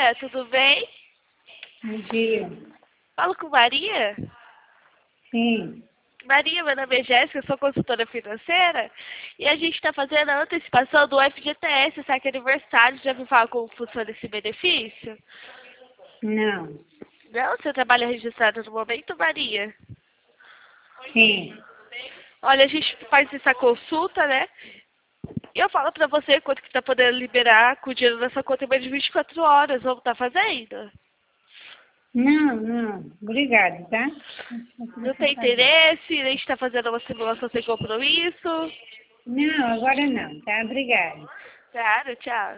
dia, tudo bem? Bom dia. Falo com Maria? Sim. Maria, meu nome é Jéssica, eu sou consultora financeira e a gente está fazendo a antecipação do FGTS, sabe que é aniversário, já viu falar como funciona esse benefício? Não. Não? Você trabalha registrado no momento, Maria? Sim. Olha, a gente faz essa consulta, né? E eu falo pra você quanto que tá podendo liberar com o dinheiro nessa conta em menos de 24 horas. Vamos estar fazendo? Não. Obrigado, tá? Não tem interesse? A gente está fazendo uma simulação sem compromisso? Não, agora não, tá? Obrigada. Claro, tchau.